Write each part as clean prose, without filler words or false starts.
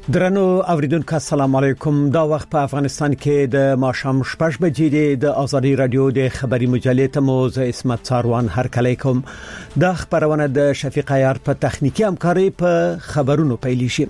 درنو اوریدونکو السلام علیکم. دا وخت په افغانستان کې د ماښام 6 بجې د ازادي رادیو د خبري مجلې ته موز اسمت څاروان هرکلی کوم. د خبرونه د شفیق عیار په تخنیکی همکاري په خبرونو پیل شي.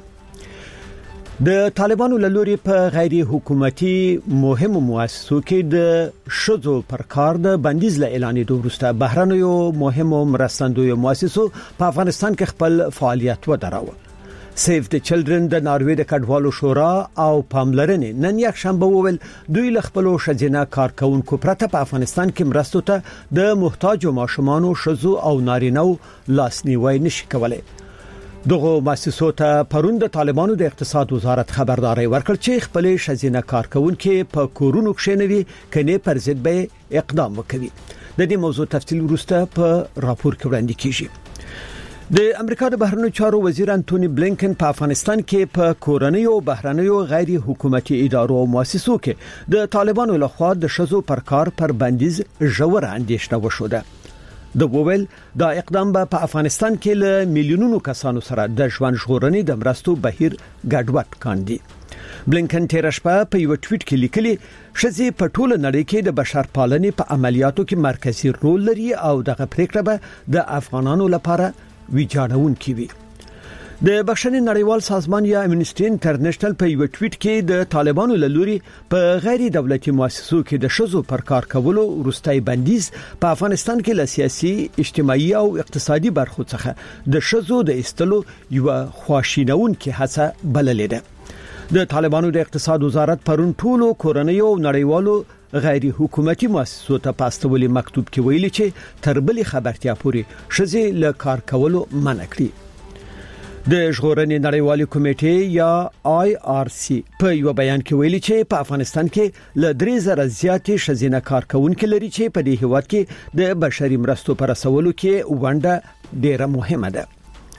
د طالبانو له لوري په غیر حکومتي مهمو مؤسسو کې د شذو پر کار د بندیز له اعلان وروسته بهرنیو مهمو مرستندویو مؤسسو په افغانستان کې خپل فعالیت ودراوه. سیف د چلډرن د ناروې د کډوالو شورا او پاملرنې نن یک شنبه وویل دوی له خپل شجنه کارکونکو پرته په افغانستان کې مرستو ته د محتاجو ماشومانو شذو او نارینو لاسنیوي نشي کولای. دغه مؤسسو ته پرون د طالبانو د اقتصاد وزارت خبرداري ورکړ چې خپل شجنه کارکونکو په کورونو کې نوي کني پر ضد به اقدام وکړي. د دې موضوع تفصیل وروسته په راپور کې وړاندې کیږي. د امریکا د بهرنیو چارو وزیر انټونی بلینکن په افغانستان کې په کورنۍ او بهرنیو غیر حکومتي ادارو او مؤسسو کې د طالبانو لخوا د شذو پر کار پر بندیز ژور اندېښنه وشوده. د وویل دا اقدام په افغانستان کې له میلیونونو کسانو سره د ژوند ژغورنې د مرستو بهیر ګډوډ کاندي. بلینکن تیر شپه په یو ټویټ کې لیکلي شذې په ټوله نړۍ کې د بشرپالنې په عملیاتو کې مرکزی رول لري او دغه پریکړه به د افغانانو لپاره ویجاړون کی وی. د بخښنې نړیوال سازمان یا امنیسټي انټرنیشنل په یو ټویټ کې د طالبانو له لوري په غیر دولتي مؤسسو کې د شذو پر کار کولو وروستي بندیز په افغانستان کې له سیاسي، اجتماعي او اقتصادي برخو څخه د شذو د استلو یو خواشینون کې هڅه بللې ده. د طالبانو د اقتصاد وزارت پرون ټولو کورنۍ او نړیوالو غیر حکومتي مؤسسو ته پاستولي مکتوب کې ویلي چې تر بلې خبرتیا پورې شذې له کار کولو منع کړي. د ژغورنې نړیوالې کمیټې یا IRC په یو بیان کې ویلي چې په افغانستان کې له 3000 زیاتې شذینه کارکونکو لري چې په دې هیواد کې د بشري مرستو پر رسولو کې ونډه ډیره مهمه ده.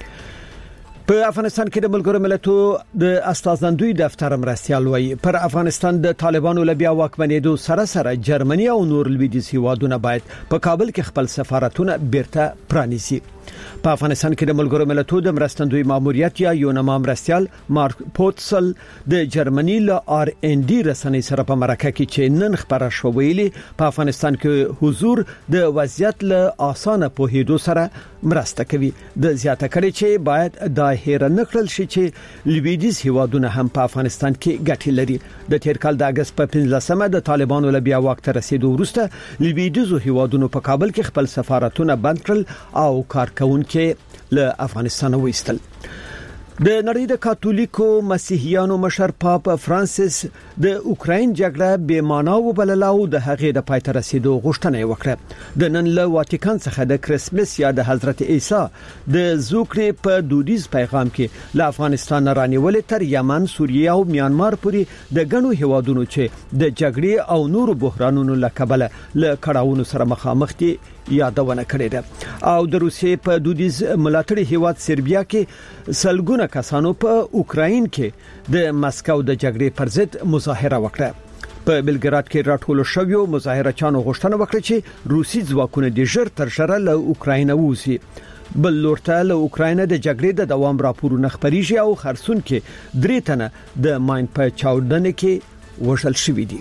په افغانستان کې د ملګرو ملتونو د استازندوی دفتر مرستيال وایي پر افغانستان د طالبانو لبیا واکمنېدو سره جرمني او نور لویدیځ هیوادونه باید په کابل کې خپل سفارتونه بیرته پرانیزي. په افغانستان کې د ملګرو ملتونو د مرستندوی ماموریت یا یونما مرستيال مارک پوتسل د جرمني له RND رسنۍ سره په مرکه کې چې نن خبره شو ویلي په افغانستان کې حضور د وضعیت له اسانه په هیدو سره مرسته کوي. د زیاته کړي چې باید د هیر نکړل شي چې لویدیځ هیوادونه هم په افغانستان کې ګټې لري. د تیر کال د اگست په 15مه د طالبانو له بیا وخت رسیدو وروسته لویدیځ هیوادونو په کابل کې خپل سفارتونه بند کړل او کارکونکو له افغانستان وایستل. د نړۍ د کاتولیکو مسیحیانو مشر پاپ فرانسیس د اوکراین جګړه بې معنا وبلله او د هغې د پای ته رسیدو غوښتنه وکړه. د نن له واتیکان څخه د کریسمس یا د حضرت عیسی د زوکړې په دودیز پیغام کې له افغانستان رانیولې تر یمن، سوریه او میانمار پورې د غنو هیوادونو چې د جګړې او نورو بحرانونو له کبله له کړهونو سره مخامخ دي یادونه کړې ده. او د روسیې په دودیز ملاتړي هیواد سربیا کې سلګونه کسانو په اوکراین کې د مسکو د جګړې پر ضد مظاهره وکړه. په بلګراد کې راټول شویو مظاهرچانو غوښتنه وکړه چې روسي ځواکونه د ژر تر ژره له اوکراین ووځي. بل لورته له اوکراین د جګړې د دوام راپورونه خبريږي او خرسون کې 3 تنه د ماین په چاودنه کې وژل شوي دي.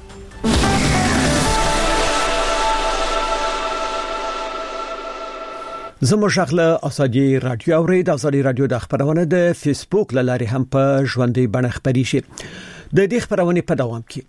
زموږ شغله ازادي رادیو او د ازادي رادیو د خبرونه د فیسبوک لاري هم په ژوندۍ بڼه خبري شي. د دې خبرونه په دوام کې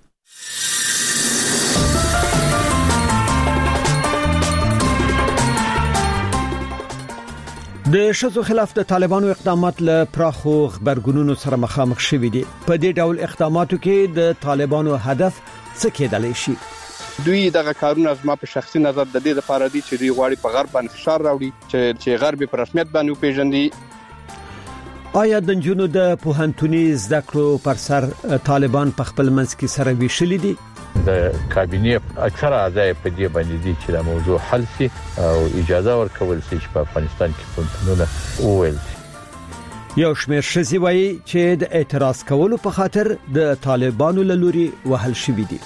د شذو خلاف د طالبانو اقدامات له پراخو خبرګونونو سره مخامخ شوي دي. په دې ډول اقداماتو کې د طالبانو هدف څه کېدلی شي؟ دوی دغه کارونه زما په شخصي نظر د دې لپاره دي چې دوی غواړي په غرب باندې فشار راوړي چې غرب په رسمیت باندې پیژندي. آیا د جنونو د پوهنتوني زده کړو پر سر طالبان په خپل منځ کې سره ویشلي دي؟ د کابینې اکثره اعضاء په دې باندې دي چې دا موضوع حل شي او اجازه ورکول شي چې په افغانستان کې پوهنتونونه وویل شي. یو شمېر ښځې وایي چې د اعتراض کولو په خاطر د طالبانو له لوري وهل شوي دي.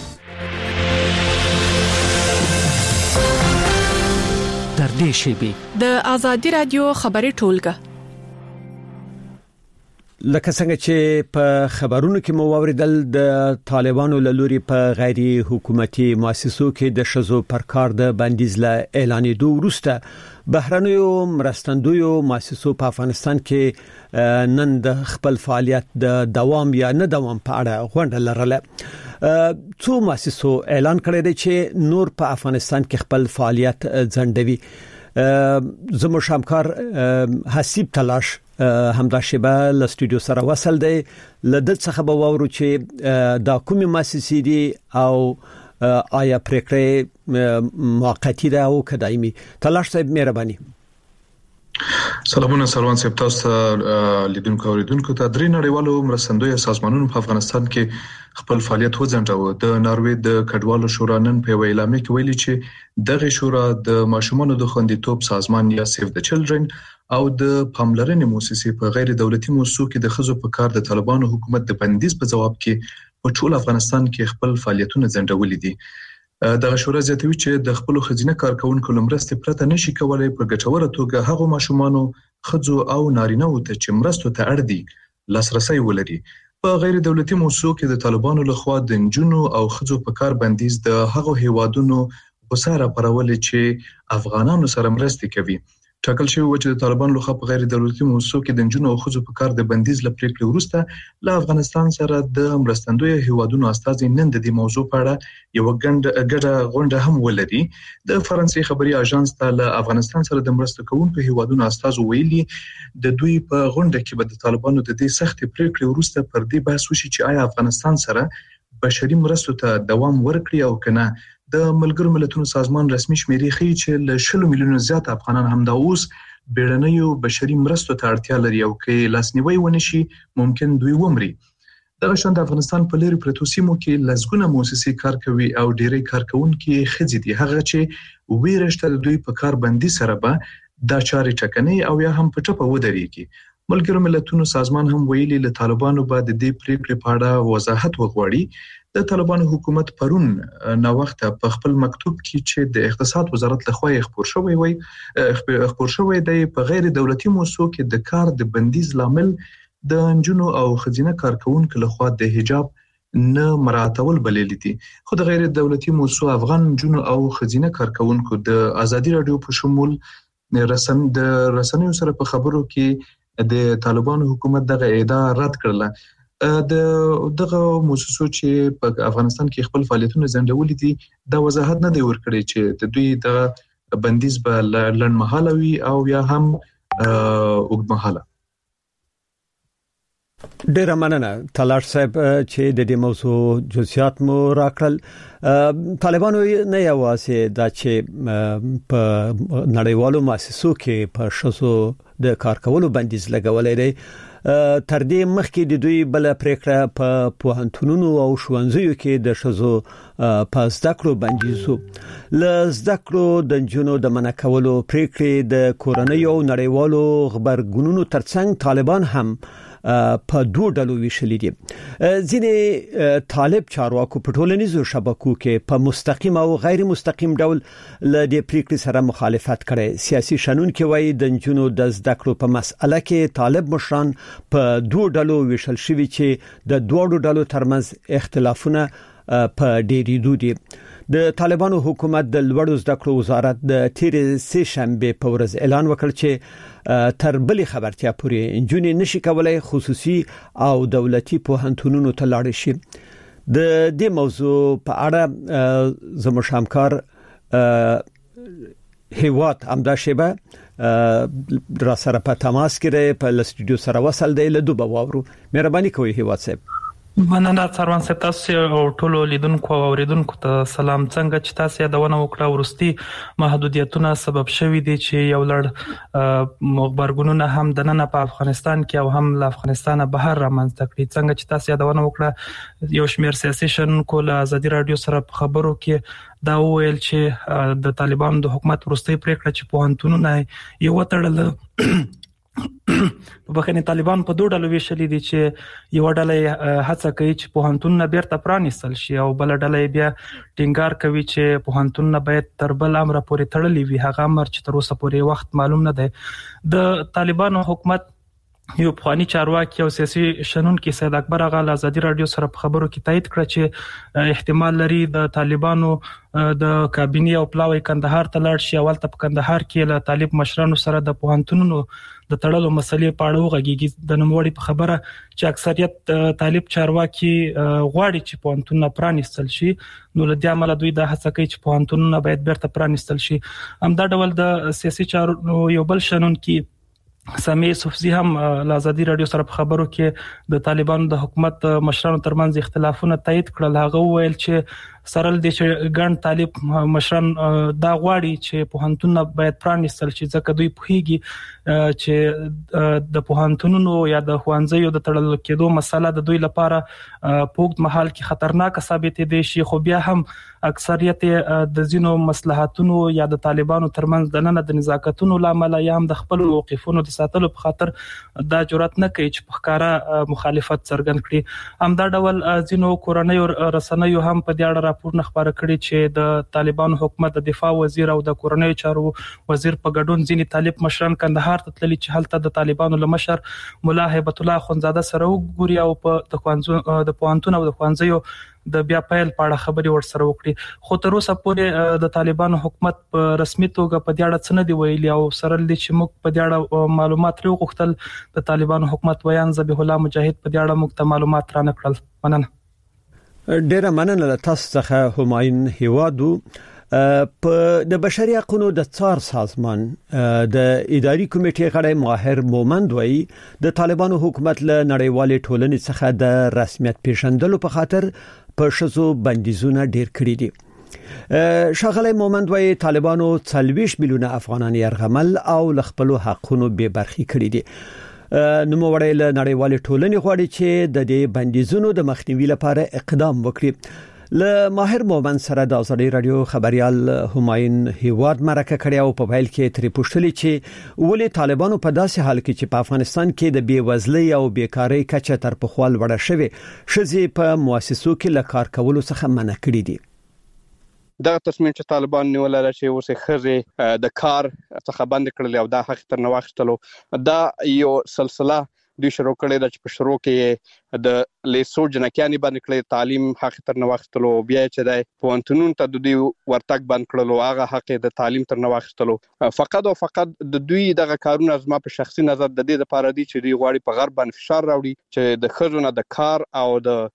در دې شیبې د ازادي رادیو خبري ټولګه لکه څنګه چې په خبرونو کې مو اوریدل د طالبانو له لوري په غیر حکومتي مؤسسو کې د شذو پر کار د بندیز له اعلانېدو وروسته بهرنیو مرستندویو مؤسسو په افغانستان کې نن د خپل فعالیت د دوام یا نه دوام په اړه غونډه لرله. څو مؤسسو اعلان کړی دی چې نور په افغانستان کې خپل فعالیت ځنډوي. زموږ همکار حسیب تلاش همدا شیبه له استودیو سره وصل دی. لدل څخه به وورو چې دا کومه مؤسسې دي او آیا پریکړه موقتی ده او کدایمي. تلاش صاحب مهرباني. سلامونه سروان صاحب، تاسو لیدونکو اوریدونکو ته درې نړیوالو مرستندویه سازمانونو په افغانستان کې خپل فعالیت وځنډاوه. د ناروې د کډوالو شورا نن په اعلامیه کې ویلي چې دغه شورا د ماشومانو د خوندیتوب سازمان یا سیف د چلډرن او د پاملرنې مؤسسې په غیر دولتي مؤسسو کې د خزو په کار د طالبانو حکومت د بندیز په جواب کې په ټول افغانستان کې خپل فعالیتونه ځنډولي دي. دغه شورا زیاتوي چې د خپل خزینه کارکونکو لمرستې پرته نشي کولای په ګټوره توګه هغه ماشومانو خزو او نارینه او ته چې مرستو ته اړ دي لاسرسي ولري. په غیر دولتي مؤسسو کې د طالبانو لخوا د نجونو او خزو په کار بندیز د هغو هیوادونو غوساره پرول چې افغانانو سره مرستې کوي. ټاکل شوی و چې د طالبانو لخوا په غیر دولتي مؤسسو کې د نجونو او خزو په کار د بندیز لپاره وروسته له افغانستان سره د مرستندوی هیوادونو استازي نن د دې موضوع په اړه یو ګډه غونډه هم ولري. د فرانسې خبري اژانس ته له افغانستان سره د مرستو کوونکو هیوادونو استازو ویلي د دوی په غونډه کې به د طالبانو د دې سخت پریکړې وروسته پر دې بحث وشي چې آیا افغانستان سره بشري مرستو ته دوام ورکړي او کنه. د ملګرو ملتونو سازمان رسمي شمیرې ښیي چې له 10 میلیونو زیات افغانان همدا اوس بیړنیو بشري مرستو ته اړتیا لري او کې لاسنیوي ونشي ممکن دوی ومري. دغه شان د افغانستان په لری پروتو سیمو کې لزګونه مؤسسې کار کوي او ډېری کارکونکو خځې دي. هغه چې ویرشته دوی په کار بندي سره به دا چارې ټکنۍ او یا هم په ټپه ودرېږي. ملګرو ملتونو سازمان هم ویلي له طالبانو بعد د دې پریکړې په اړه وضاحت وغواړي. د طالبانو حکومت پرون نو وخت په خپل مکتوب کې چې د اقتصاد وزارت لخوا خبر شوی دی په غیر دولتي مؤسسو کې د کار د بندیز لامل د انجونو او خزینه کارکونکو لخوا د حجاب نه مراعاتول بلل دي. خو د غیر دولتي مؤسسو افغان انجونو او خزینه کارکونکو د ازادي رادیو په شمول د رسنیو سره په خبرو کې د طالبانو حکومت دغه ادعا رد کړله. دغه مؤسسو چې په افغانستان کې خپل فعالیتونه ځنډولي دي دا وضاحت نه دی ورکړی چې د دوی د بندیز به لنډمهاله وي او یا هم اوږدمهاله. ډیر مننه تلاش صاحب چې د دې موضوع جزئیات مو راکړل. طالبانو نه یوازې دا چې په نړیوالو مؤسسو کې په شذو د کار کولو بندیز لګولای دی، تر دې مخکې د دوی بل پریکړه په پوهنتونونو او ښوونځیو کې د شذو په زده کړو بندیزو. ل زده کړو د جنونو د منع کولو پریکړې د کورنۍ او نړیوالو خبرګونونو ترڅنګ طالبان هم په دوه ډلو ویشلې دي. ځینې طالب چارواکو په ټولنیزو شبکو کې په مستقیم او غیر مستقیم ډول ل دې پریکړې سره مخالفت کړي. سیاسي شنون کې وایي د جنونو د زده کړو په مسأله کې طالب مشران په دوه ډلو ویشل شوي چې د دوه ډلو ترمنځ اختلافونه په ډېرېدو دي. د طالبانو حکومت د لوړو زده کړو وزارت د تیرې سه شنبه په ورځ اعلان وکړ چې تر بلې خبرتیا پورې انجونی نشي کولای خصوصي او دولتي پوهنتونونو ته لاړ شي. د دې موضوع په اړه زموږ همکار هیوات امدا شیبه را سره په تماس کې په استودیو سره وصل دی. له دوه باورو مهرباني کوي هیوات صاحب. مننه سروان صاحب، تاسو او ټولو لیدونکو او اوریدونکو ته سلام. څنګه چې تاسو یادونه وکړه ورستي محدودیتونه سبب شوي دي چې یو لړ مخبرګونونه هم د نن په افغانستان کې او هم له افغانستان بهر رامنځته کړي. څنګه چې تاسو یادونه وکړه یو شمېر سیاسي شنونکو له ازادي رادیو سره په خبرو کې دا ویل چې د طالبانو د حکومت ورستي پریکړه چې پوهنتونونه یو تړل په بخښنې طالبان په دوه ډلو ویشلې دي چې یو ډله هڅه کوي چې پوهنتونونه بیرته پرانیستل شي او بل ډله بیا ټینګار کوي چې پوهنتونونه باید تر بل امر پورې تړلي وي. هغه امر چې تر اوسه پورې وخت معلوم نه دی. د طالبانو حکومت یو پخوانی چارواکي او سیاسي شنونکي سید اکبر اغا له ازادي رادیو سره په خبرو کې تایید کړ چې احتمال لري د طالبانو د کابینې او پلاوی کندهار ته لاړ شي. اول ته په کندهار کې له طالب مشرانو سره د پوهنتونونو د تړلو مسلې په اړه وغږیږي. د نوموړي په خبره چې اکثریت طالب چارواکي غواړي چې پوهنتونونه پرانیستل شي، نو له دې عمله دوی د هڅه کوي چې پوهنتونونه باید بیرته پرانیستل شي. همدا ډول د سیاسي چارو یو بل شنونکي سامي صفزي هم له ازادي رادیو سره په خبرو کې د طالبانو د حکومت مشرانو ترمنځ اختلافونه تایید کړل. هغه وویل چې سره د ګڼ طالب مشران دا غواړي چې پوهنتونونه باید پرانیستل شي، ځکه دوی پوهیږي چې د پوهنتونونو یا د ښوونځیو د تړل کېدو مسله د دوی لپاره په وخت مهال کې خطرناک ثابت دي شي. خو بیا هم اکثریت د زینو مصلحتونو یا د طالبانو ترمنځ د نن د نزاکتونو لامل یا هم د خپل موقفونو د ساتلو په خاطر دا جرأت نه کوي چې په ښکارا مخالفت څرګند کړي. همدا ډول زینو کورنۍ رسنیو هم په دې اړه راپورونه خبره کړي چې د طالبانو حکومت د دفاع وزیر او د کورنۍ چارو وزیر په ګډون ځینې طالب مشران کندهار ته تللي چې هلته د طالبانو له مشر مولا هیبت الله اخوندزاده سره وګوري او په د پوهنتون او د ښوونځیو د بیا پیل په اړه خبري ورسره وکړي. خو تر اوسه پورې د طالبانو حکومت په رسمي توګه په دې اړه څه نه دی ویلي او سره لدی چې موږ په دې اړه معلومات لرو. غوښتل د طالبانو حکومت ویان ذبیح الله مجاهد په دې اړه موږ ته معلومات را نکړل. مننه. ډیره مننه له تاسو څخه همایون هیوادو. په د بشري حقوقو د څار سازمان د اداري کمیټې غړی ماهر مومند وایي د طالبانو حکومت له نړیوالې ټولنې څخه د رسمیت پیژندلو په خاطر په شذو بندیزونه ډیر کړی دي. شاغلی مومند وایي طالبانو 40 میلیونه افغانان يرغمل او ل خپل حقوقو به برخي کړی دي. نو موړی له نړیوالې ټولنې غواړي چې د دې بندیزونو د مخنیوي لپاره اقدام وکړي. له ماهر مومند سره د ازادي رادیو خبريال همایون هیواد مرکه کړی او په ویل کې تری پوښتنه چې ولې طالبانو په داسې حال کې چې په افغانستان کې د بیوزلۍ او بیکاری کچه تر پخوال وړه شوی شزي په مؤسسو کې له کار کولو څخه منع کړی دي. دغه تصمیم چې طالبان نیولای شي اوس خزه د کار څخه بند کړل او دا حق تر نه واخستلو دا یو سلسله دوی شروع کړی د په شروع کې د لیسو جنکیانی باندې کړی تعلیم حق تر نه واخستلو بیا چې د پوهنتونونو ته د دوی ورتګ بند کړلو هغه حق د تعلیم تر نه واخستلو فقط او فقط د دوی دغه کارونه زما په شخصي نظر د دې لپاره دي چې دوی غواړي په غرب باندې فشار راوړي چې د خزونه د کار او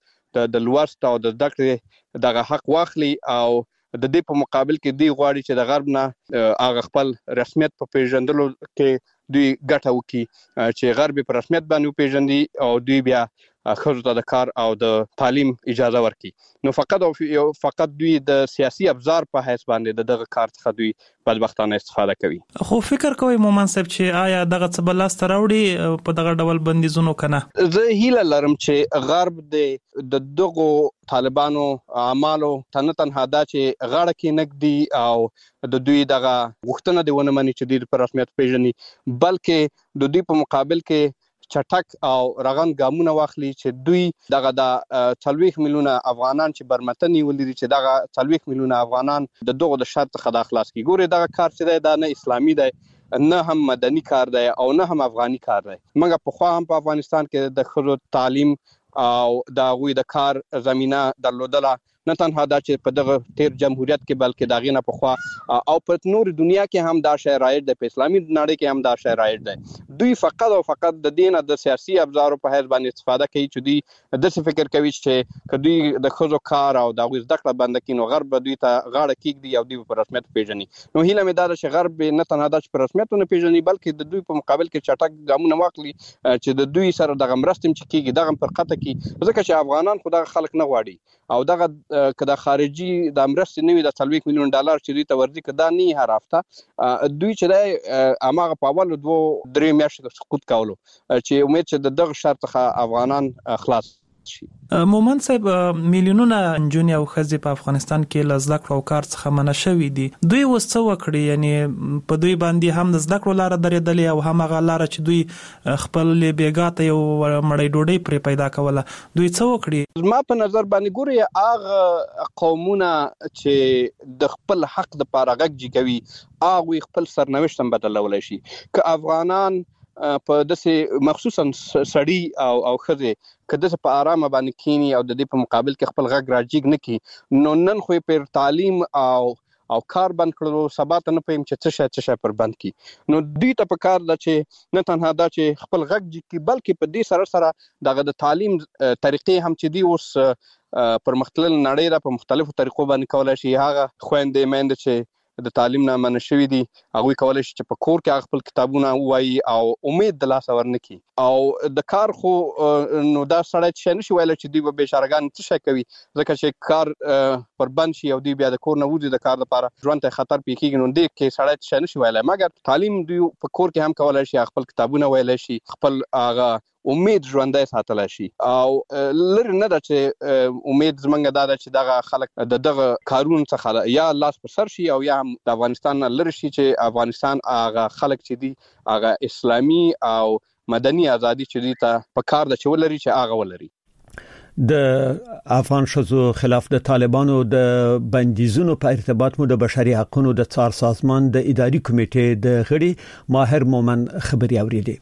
د لوست او د ذکر دغه حق واخلي او د دې په مقابل کې دی غواړي چې د غرب نه هغه خپل رسمیت په پیژندلو کې دوی ګټه وکړي چې غرب په رسمیت باندې پیژندي او دوی بیا خزو ته د کار او د تعلیم اجازه ورکړي. نو فقط دوی د سیاسي ابزار په حیث باندې دغه کار څخه دوی بدبختانه استفاده کوي. خو فکر کوي مومن صاحب چې آیا دغه څه بل لاس راوړي په دغه ډول بندیزونو کنه؟ زه هیله لرم چې غرب د دغه طالبانو اعمالو تنها دا چې غاړه کې نګدي او د دوی دغه غوښتنه دی ونه مني چې دوی په رسمیت پیژني، بلکې د دوی په مقابل کې چټک او رغن ګامونه واخلي چې دوی دغه د 40 میلیونه افغانان چې برمتنی ولري چې دغه 40 میلیونه افغانان د دغه د شرط څخه خلاص کی. ګوره دغه کار چې دا نه اسلامي دی نه هم مدني کار دی او نه هم افغاني کار دی. موږ په خو هم په افغانستان کې د خلکو تعلیم او د غوي د کار زمينه درلودله نه تنها دا چې په دغه تیر جمهوریت کې بلکې دا غینه په خوا او په نور دنیا کې هم دا شی رایج دی، په اسلامي نړۍ کې هم دا شی رایج دی. دوی فقط او فقط د دینه د سیاسي ابزارو په حیث باندې استفاده کوي چې دوی د څه فکر کوي چې کدی د خزو کار او د غوښ دکړه بند کینو غرب دوی ته غاړه کیږي او دوی په رسمیت پیژني. نو هیله مې دا چې غرب نه تنها د رسمیت نه پیژني بلکې د دوی په مقابل کې چټک ګامونه واخلي چې د دوی سره د غمرستم چې کیږي دغه پر قطه کی ځکه چې افغانان خدای خلک نه غواړي او دغه کدا خارجي د امرستې نوي د 40 میلیون ډالر چې دوی ته ورځي کدا نه هرافته دوی چې د اماغه په اول 2-3 میاشتې سقوط کولو چې امید چې دغه شرط څخه افغانان خلاص شي. مومن صاحب میلیونونه انجونی او خزي په افغانستان کې لزدک او کار څخه منع شوی دي. دوی وسڅ وکړي یعنی په دوی باندې هم د زدک لار درېدلې او هم غا لار چې دوی خپل بیګاته یو مړی ډوډۍ پر پیدا کوله. دوی څه وکړي؟ ما په نظر باندې ګوري هغه قومونه چې د خپل حق د پاره غږ کوي هغه خپل سرنوشت هم بدلولای شي. که افغانان په دسه مخصوصا سړی او خزه کده په آرامه باندې کینی او د دې په مقابل کې خپل غږ راجیګ نکي نو نن خو پر تعلیم او کار بند کړو سبا ته نه پېم چې څه پر بند کی نو دوی ته په کار د چې نه تنها دا چې خپل غږ کی بلکې په دې سره دغه د تعلیم طریقې هم چې دی اوس پر مختلف نړۍ را په مختلفو طریقو باندې کولای شي هغه خويندې مېند چې د تعلیم نه منشوي دي هغه کولای شي چې په کور کې خپل کتابونه وایي او امید د لاس ورنکي او د کار خو نو دا سړی چې نشي ویل چې دوی به بشارګان څه شي کوي ځکه چې کار پر بند شي او دوی بیا د کور نه وځي د کار لپاره ژوند ته خطر پیښیږي نو دې کې سړی چې نشي ویل مګر تعلیم دوی په کور کې هم کولای شي خپل کتابونه ویل شي خپل هغه امید ژوندۍ ساتل شي او لر نه دا چې امید زمونږ دا چې دغه خلک دغه کارون څخه یا لاس پر سر شي او یا د افغانستان لر شي چې افغانستان هغه خلک چې دي هغه اسلامي او مدني ازادي چې دي ته په کار د چولري چې هغه ولري د افغان شذو خلاف د طالبانو د بندیزونو په ارتباط مو د بشري حقوقو د څار سازمان د اداري کمیټې د غړي ماهر مومن خبري اورېدي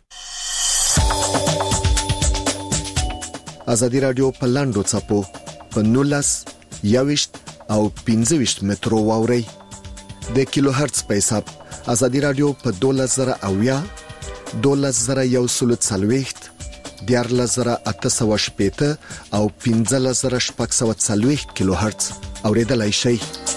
ازادي رادیو په لاندو چپو په 19 یاوشت او 15 مترو واوري د کیلو هرتز په حساب ازادي رادیو په 12000 12140 14880 او 15640 کیلو هرتز اوریدلای شئ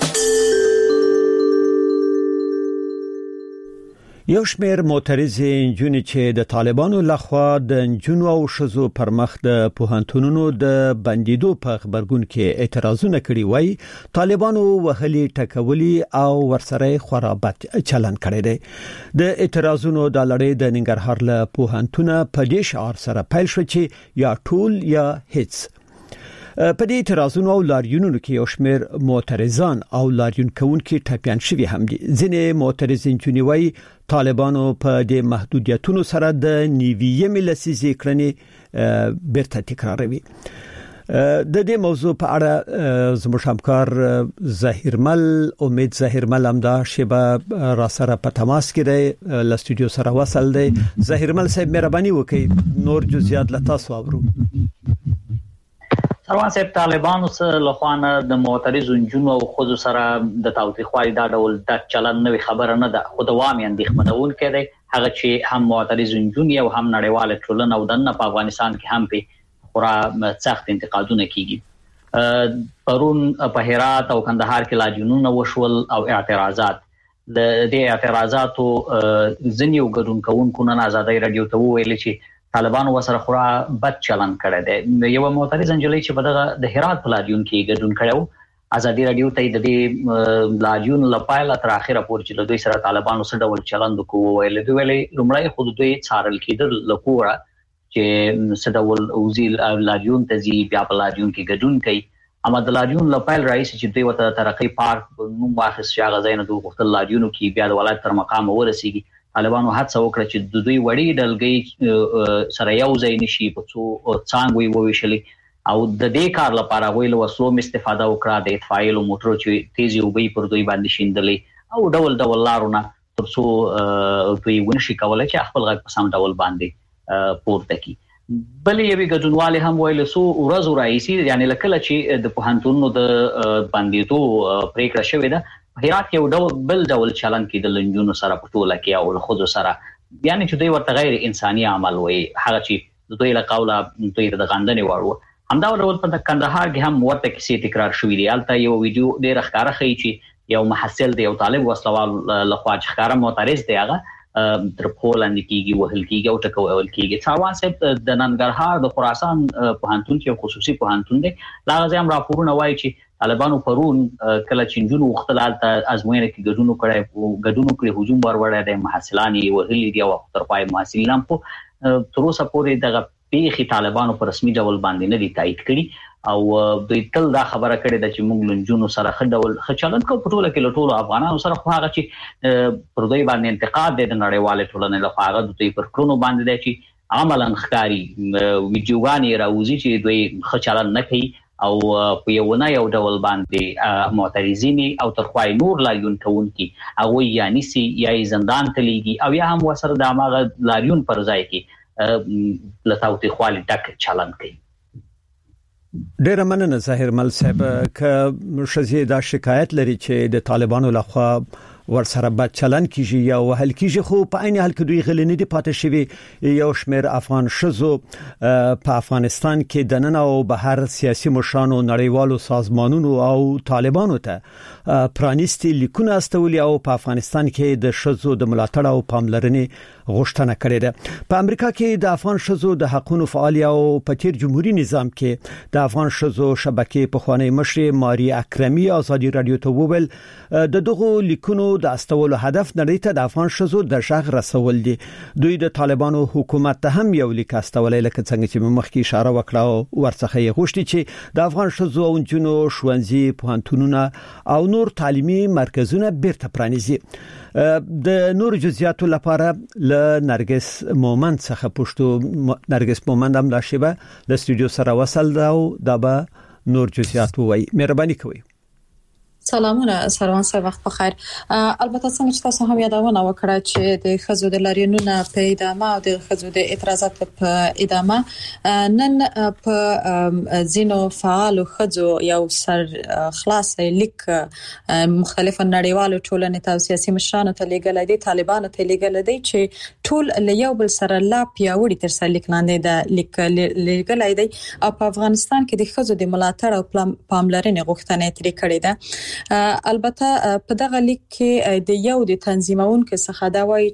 یو شمېر معترضې نجونې چې د طالبانو لخوا د نجونو او ښځو پر مخ د پوهنتونونو د بندیدو په خبرګون کې اعتراضونه کړي وای طالبانو وهلي ټکولي او ورسره خرابت چلن کړي دي د اعتراضونو د لړۍ د ننګرهار له پوهنتونه په دې شعار سره پیل شو چې یا ټول یا هیڅ په دې اعتراضونو او لاریونونو کې یو شمېر معترضان او لاریون کوونکي ټاپیان شوي هم دي ځینې معترضین چې وایي طالبانو په دې محدودیتونو سره د نیویمې لسیزې کړنې بیرته تکراروي د دې موضوع په اړه زموږ همکار ظاهرمل امید ظاهرمل هم دا شبه را سره په تماس کې دی له استودیو سره وصل دی ظاهرمل صاحب مهرباني وکړئ نور جزئیات له تاسو اورو سروان صاحب طالبانو سره لخوانه د معترض جنونو او خود سره د تاوتریخوالي دا ډول د چلن نوې خبره نه ده خو د وامي اندېښمنون کړي هغه چې هم معترض جنونی او هم نړیواله ټولنه او د په افغانستان کې هم په خورا سخت انتقادونه کیږي پرون په هرات او کندهار کې لاجنونه وشول او اعتراضات د دې اعتراضاتو ځنیو ګډون کوونکو نه آزادۍ رادیو ته ویل چې طالبانو وسره خورا بد چلن کړی دی یو معترض انجلۍ چې په د هرات په لاجون کې ګډون کړو ازادي رادیو ته د دې لاجون لپاره تر اخره پورې چې دوی سره طالبانو سره ډول چلن وکړو ویل دوی لومړی خود دوی څارل کېدل لکوره چې سداول اوزیل لاجون ته زی بیا په لاجون کې ګډون کوي اما د لاجون لپاره رئیس چې دوی وته ترقی پارک نو واخص شاغه زین دوه وخت لاجونو کې بیا د ولایت تر مقام ورسیږي طالبانو هڅه وکړه چې د دوی وړي ډلګي سره یو ځای نشي په څو څنګه ویشلي او د دې کار لپاره ویل وسلو استفاده وکړه د اطفائیه موټرو چې تیزی وبې پر دوی باندې شیندلې او ډول لارونه تر څو دوی ونشي کولای چې خپل غږ په سم ډول باندې پورته کړي بلې یوې ګډونوالې هم ویل سو ورځ رئیسي یعنی لکه چې د پوهنتونونو د باندېدو پریکړه شوې ده هرات یو بل ډول چلن کې د لنجونو سره په ټوله کې او خود سره یعنی چې دوی ورته غیر انساني عمل وي هغه چې دوی له قوله دوی د غندنې وړو همدا ډول په کندهار کې هم ورته کیسې تکرار شوې دي البته یو ویډیو ډېر ښکاره ښيي چې یو محصل دی یو طالب وسلوال لخوا چې ښکاره معترض دی هغه تر پولند کېږي وهل کېږي او ټکول کېږي څاروان صاحب د ننګرهار د خراسان پوهنتون کې خصوصي پوهنتون دی لا غزم راپورونه وایي چې طالبانو پرون کله چې جنونو وختلال ته ازموینه کې ګډونو کړي هجوم وروړی د محصلانی وهلي دی او تر پای محصلین هم تر اوسه پورې دغه پیخي طالبانو پر رسمي ډول باندې نه دي تایید کړي او دوی تل دا خبره کړې ده چې موږ لنجونو سره خډول خچلند کو پټوله کې ټولو افغانانو سره خو هغه چې پر دوی باندې انتقاد د نړیواله ټولنې لخوا هغه دوی پر کړونو باندې دي چې عملاً ښکاری ویډیوګانی راوځي چې دوی خچلند نه کوي او په یو ډول باندې معترضین او ترخوای نور لاریون کوونکي او یعنی سي یا زندان تليږي او یا هم وسره د هغه لاریون پر ځای کې لتاوتي خوالي ټک چلن کوي. ډېر مننه ظاهر مل صاحب ک شزي دا شکایت لري چې د طالبانو لخوا ورسره بد چلن کیږي یا وهل کیږي خو په عین حال کې دوی غلنې دي پاتې شوی یو شمېر افغان شزو په افغانستان کې د نن او بهر سیاسي مشرانو نړیوالو سازمانونو او طالبانو ته پرانیستي لیکونه استولي او په افغانستان کې د شزو د ملاتړ او پاملرنې غوښتنه کړې ده. په امریکا کې د افغان شزو د حقوقو فعال او په تیر جمهوریت نظام کې د افغان شزو شبکې په خوانی مشر ماري اکرمي ازادي رادیو ته وویل د دغه لیکونو د استولو هدف نړۍ ته د افغان شزو د شغ رسول دي. دوی د طالبانو حکومت ته هم یو لیک استولې لکه څنګه چې مخکې اشاره وکړه ورڅخه یې غوښتي چې د افغان شزو او جنو ښوونځي پوهنتونونه او نور تعلیمي مرکزونه بیرته پرانیزي. د نور جزئیاتو لپاره ل نرګس مومند څخه پښتو نرګس مومند هم راشيبه د استودیو سره وصل دا او د نور جزئیات وای مهرباني کوي. سلامونه سروان صاحب وخت بخیر. البته څنګه چې تاسو هم یادونه وکړه چې د خزو د لاریونونو په ادامه او د خزو د اعتراضات په ادامه نن په زینو فعال خزو یو سر خلاص لیک مختلف نړیوالو ټولنې ته سیاسي مشرانو ته لیږل دي طالبانو ته لیږل دي چې ټول له یو بل سره لا پیاوړي تر سره لیک لاندې د لیک لیږل دي او په افغانستان کې د خزو د ملاتړ او پاملرنې غوښتنه ترې کړې ده. البته په دغه لیک کې د یو د تنظیمونکو څخه دا وایي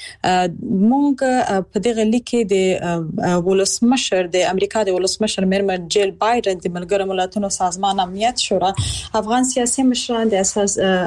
چې مونږ په دغه لیک کې د ولسمشر د امریکا د ولسمشر میرمن جیل بایدن د ملګرو ملتونو سازمان امنیت شورا افغان سیاسي مشران د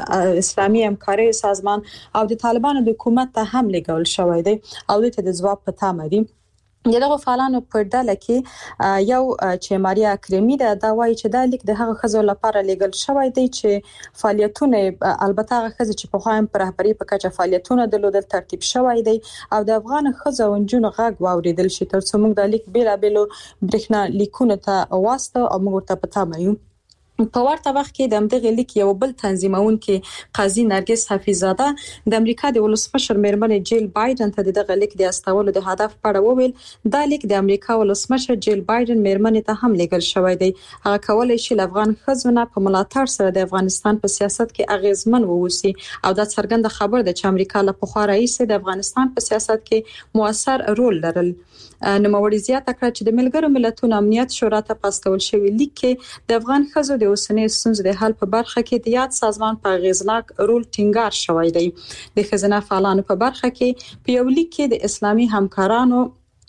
اسلامي همکارۍ سازمان او د طالبانو د حکومت ته هم لګول شوی دی او د ځواب په تمه دي. دغه فعالانو پر ډله کې یو چې ماریا اکرمي دا وایي چې دا لیک د هغه خزو لپاره لیږل شوی دی چې فعالیتونه البته هغه خزو چې په خوایم پر رهبری په کچه فعالیتونه درلودل ترتیب شوی دی او د افغان خزو ونجونو غږ واوریدل شي تر څو موږ د لیک بیلابلو برېښنا لیکونه ته واسطه او موږ ورته په تمه یو. په ورته وخت کې د امدغه لیک یو بل تنظیمونکو قاضي نرګس حفیظزاده د امریکا د ولسمشر میرمن جیل بایدن ته دغه لیک د استولو د هدف په اړه وویل دا لیک د امریکا ولسمشر جیل بایدن میرمن ته هم لیږل شوی دی. هغه کولای شي افغان خزونه په ملاتړ سره د افغانستان په سیاست کې اغیزمن ووسی او دا څرګنده خبر ده چې امریکا له پخوا رئیس د افغانستان په سیاست کې موثر رول لرل. نوموړي زیاته کړه چې د ملګرو ملتونو امنیت شورا ته پاستول شوی لیک کې د افغان خزو د اوسنۍ ستونزې د حل په برخه کې د یاد سازمان په غیزناک رول ټینګار شوی دی. د خزانه فعالانو په برخه کې په یو لیک کې د اسلامي همکارانو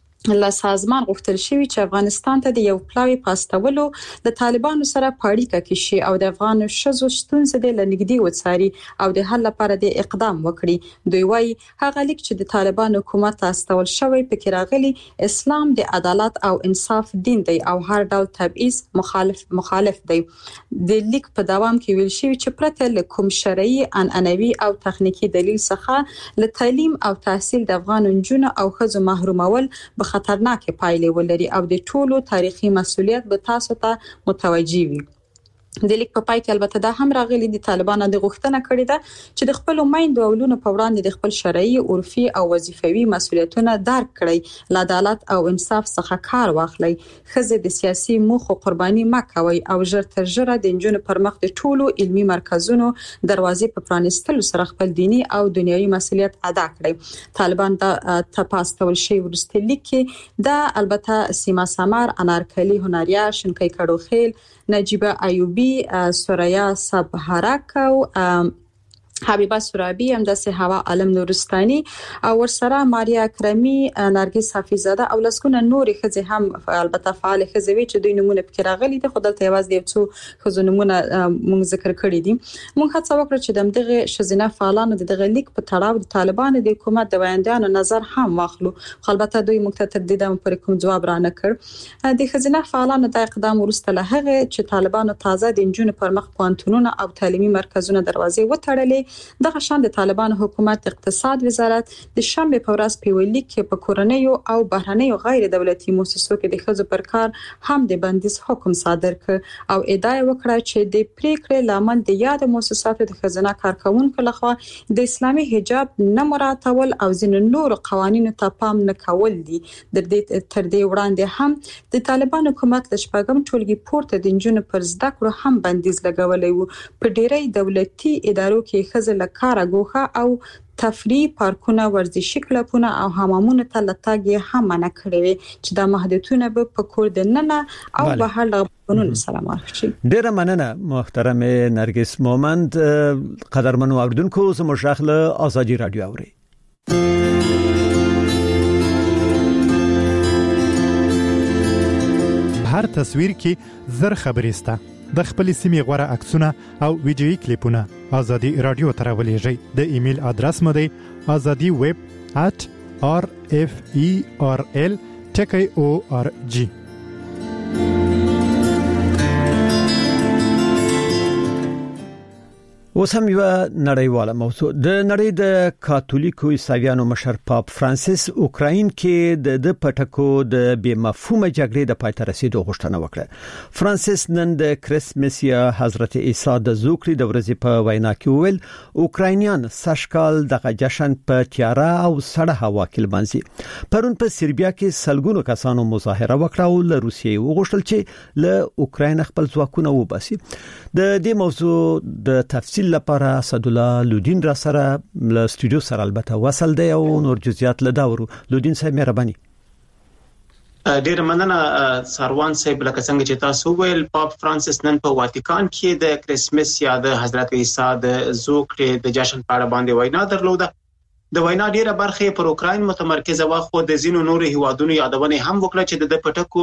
له سازمان غوښتل شوی چې افغانستان ته د یو پلاوی پاستولو د طالبانو سره پاړیکه کې شي او د افغان شزو ستونزې د لنګدي وڅاري او د حل لپاره د اقدام وکړي. دوی وايي هغه لیک چې د طالبانو حکومت استول شوی په کې راغلي اسلام د عدالت او انصاف دین دی او هر ډول تبعیض مخالف دی. د لیک په دوام کې ویل شوی چې پرته له کوم شرعي عنعنوي او تخنیکی دلیل څخه له تعلیم او تحصیل د افغان جنونو او خزو محرومول خطرناکه پایلې ولري او د ټولو تاریخي مسؤلیت به تاسو ته متوجي وي. د لیک په پای کې البته دا هم راغلي دي طالبانو د غوښتنه کړې ده چې د خپل میندو او لونو په وړاندې د خپل شرعي عرفي او وظیفوي مسؤلیتونه درک کړي له عدالت او انصاف څخه کار واخلي. خزه د سیاسي موخو قرباني مکوي او ژر تر ژره د انجونو پر مخ د ټولو علمي مرکزونو دروازې په پرانیستلو سره خپل دینی او دنیوي مسؤلیت ادا کړي. طالبان د تپاستول شي ورسته لیک دا البته سیما سمر انارکلی هنریا شنکای کډوخیل نجیبه ایوبی سوریا صبحرک او حبیبه سرابی هم د هوا عالم نورستاني او ورسره ماریا اکرمي نرګس حفیظزاده او لسکونه نوري خزه هم البته فعال خزه وی چې دوی نمونه پکې راغلي دي خدای ته یواز دی څو خزو نمونه مونږ ذکر کړی دي. مونږ هڅه وکړه چې دغه شزینه فعالانو دغه لیک په تړاو د طالبانو د حکومت د ویاندانو نظر هم واخلو خو البته دوی موږ ته تدیدم پر کوم جواب را نه کړ. د خزینه فعالانو د اقدام ورسته له هغه چې طالبانو تازه د انجونو پر مخ پوانتونونه او تعلیمي مرکزونه دروازې وتړلې کې دغه شان د طالبان حکومت اقتصاد وزارت د شنبه په ورځ په ویلي کې په کورنیو او بهرنیو غیر دولتي مؤسسو کې د خځو پر کار هم د بندیز حکم صادر کړ او ادعا وکړه چې د پریکړې لامل د یاد مؤسساتو د خزانه کارکونکو لخوا د اسلامي حجاب نه مراعاتول او ځینې نور قوانینو ته پام نه کول دي. تر دې وړاندې هم د طالبان حکومت له شپږم ټولګي پورته د نجونو پر زده کړو هم بندیز لګولې وو. په ډېری دولتي ادارو کې خزه له کاره ګوښه او تفریح پارکونه ورزشي کلبونه او حمامونه ته لټاګي هم منع کړي وي چې د محدودیتونه په کور د ننه او بهر قانون سلام شي. ډیره مننه محترم نرګس مومند. قدرمنو اوردونکو زموږ غږ آزادي رادیو اوري. هر تصویر کې زر خبرې سته. د خپل سیمې غوړه عکسونه او ویډیويي کلیپونه آزادي رادیو ته راولېږئ. د ایمیل ادرس مو دی azadi@rferl.org. اوس هم یو نړیواله موضوع د نړۍ د کاتولیکو عیسویانو مشر پاپ فرانسیس اوکراین کې د پټکو د بې مفهومه جګړې د پای ته رسیدو غوښتنه وکړه. فرانسیس نن د کریسمس یا حضرت عیسی د زوکړې د ورځې په وینا کې وویل اوکراینیان سشکال دغه جشن په تیاره او سړه هوا کې لمانځي. پرون په سربیا کې سلګونو کسانو مظاهره وکړه او له روسیې وغوښتل چې له اوکراین خپل ځواکونه وباسي. د دې موضوع د تفصیل لپاره اسدالله لودین را سره له استودیو سره البته وصل دی او نور جزئیات لداورو. لودین صاحب مهرباني. ډیر مننه سروان صاحب. لکه څنګه چې تاسو ویل پاپ فرانسیس نن په واتیکان کې د کریسمس یا د حضرت عیسی د زوکړې د جشن په اړه باندې وینا درلوده. د وینا ډیره برخه پر اوکراین متمرکزه و، خو د زینو نور هیوادونو یادونه هم وکړه چې د پټکو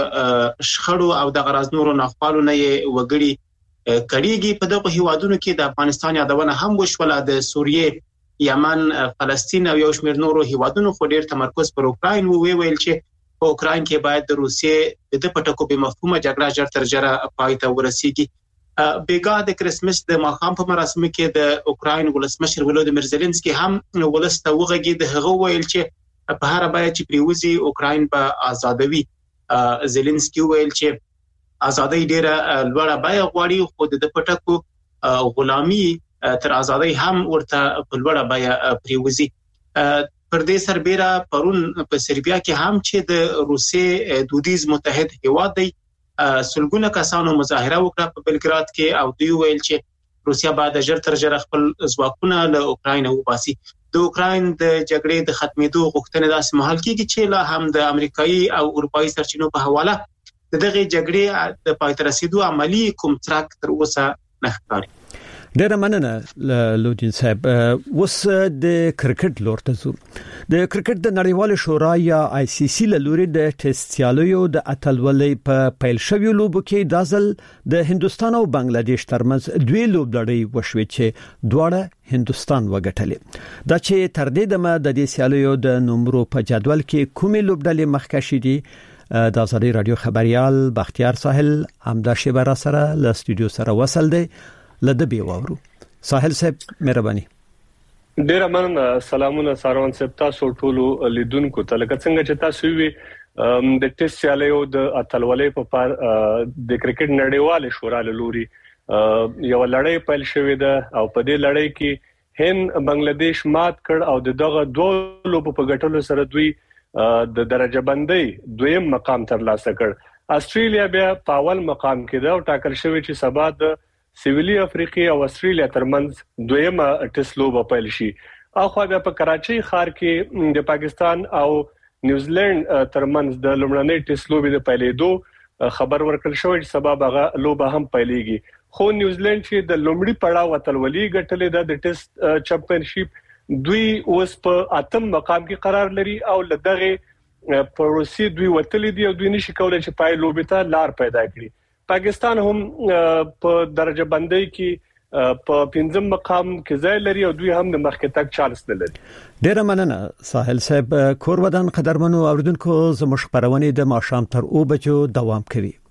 شخړو او د غراض نورو نخپالو نه وګړي کړيږي. په دغه هیوادونو کې د افغانستان یادونه هم وشوله، د سوریې، یمن، فلسطین او یو شمېر نورو هیوادونو خو ډیر تمرکز پر اوکراین ویل چې په اوکراین کې باید د روسیې د پټکو به مفهومه جګړه ژر تر ژره پای ته ورسیږي. بیګا د کریسمس د ماښام په مراسمو کې د اوکراین ولسمشر ولودیمیر زيلنسکي هم ولسته وغږی د هغه ویل چې په هر بیه چې پریوزي اوکراین به آزادوي. زيلنسکي ویل چې ازادي ډیره لوړه بیه غواړي، خو د پټکو غلامي تر ازادي هم ورته په لوړه بیه پریوزي. پر دې سربېره پرون په سربیا کې هم چې د روسیې دودیز متحد هیواد دی سلګونه کسانو مظاهره وکړه په بلګراد کې او دوی ویل چې روسیا باید ژر تر ژره خپل ځواکونه له اوکراین وباسي. د اوکراین د جګړې د ختمېدو غوښتنه داسې مهال کېږي چې لا هم د امریکایي او اروپایي سرچینو په حواله دغه جګړې د پای ته رسیدو عملی کوم ترک تر اوسه نه ښکاري. ډېر مننه لودین صاحب. اوس د کرکټ لور ته ځو. د کرکټ د نړیوال شورا یا آی سی سی له لوري د ټیسټ سیالیو د اتلولۍ په پیل شوی لوبو کې دازل د هندستان او بنگلاديش ترمنځ دوی لوبډړۍ وشوي چې دواړه هندستان وګټلې. دا چې تر دې دمه د دې سیالیو د نمبرو په جدول کې کومې لوبډلې مخکښې دي د آزادي رادیو خبريال بختیار ساحل همدا شی بر سره له استودیو سره وصل دی. لدبي وورو ساحل صاحب مهرباني. ډیر مننه. سلامونه ساروان صاحب، تاسو ټولو لیدونکو ته. لکه څنګه چې تاسو وی د ټیسټ سیالیو د اتلولۍ په پار د کرکټ نړیوال شورا له لوري یو لړۍ پیل شوې ده او په دې لړۍ کې هند بنگلاديش مات کړ او دغه دوه لوبو په ګټلو سره دوی د درجه بندۍ دویم مقام ترلاسه کړ. استرالیا بیا په اول مقام کې ده او ټاکل شوی چې سبا د سویلي افریقا او استرالیا ترمنځ دویمه ټیسټ لوبه پیل شي. اخو بیا په کراچۍ ښار کې د پاکستان او نیوزیلند ترمنځ د لومړنۍ ټیسټ لوبې د پیلېدو خبر ورکړل شوی چې سبا هغه لوبه هم پیلېږي. خو نیوزیلند چې د لومړي پړاو اتلولي ګټلې ده د ټیسټ چمپیونشپ، دوی اوس په اتم مقام کې قرار لري او لدغه پروسې دوی وتلې دي او دوی نشي کولای چې پای لوبې ته لار پیدا کړي. پاکستان هم په درجه بندۍ کې په پنځم مقام کې ځای لري او دوی هم د مخکې تک چانس نه لري. ډیر مننه ساحل صاحب. کور ودان قدرمنو اوردونکو زموږ خبرونه د ماښام تر 2 بجو دوام کوي.